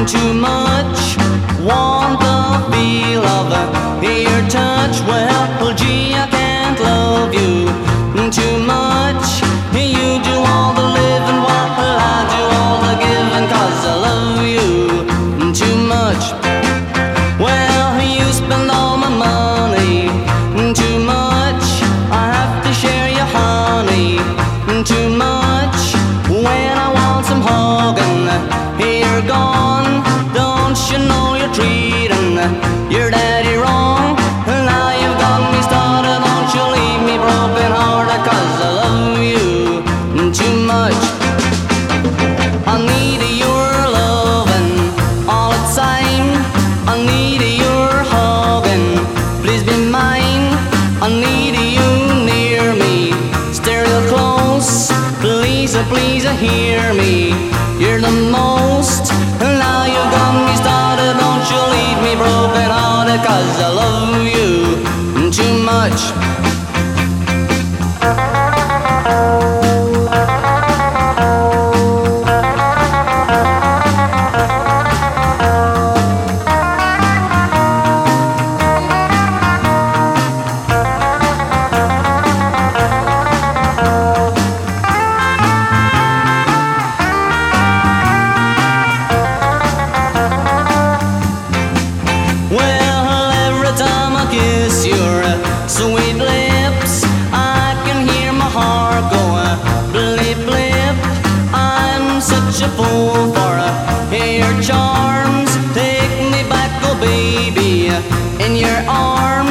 too much. Want the feel of your touch. Well, gee, I can't love you too much. You do all the living while I do all the giving, 'cause I love you too much. Well, you spend all my money too much. I have to share your honey too much. When I want some hugging, you're gone. Don't you know you're treating your daddy wrong? Now you've got me started, don't you leave me broken hearted, 'cause I love you too much. I need your loving all the time. I need your hugging, please be mine. I need you near me, stay real close. Please, please hear me, you're the most. Now you got me started, don't you leave me broken hearted, 'cause I love you too much. Kiss your sweet lips, I can hear my heart go blip blip. I'm such a fool for your charms. Take me back, oh baby, in your arms.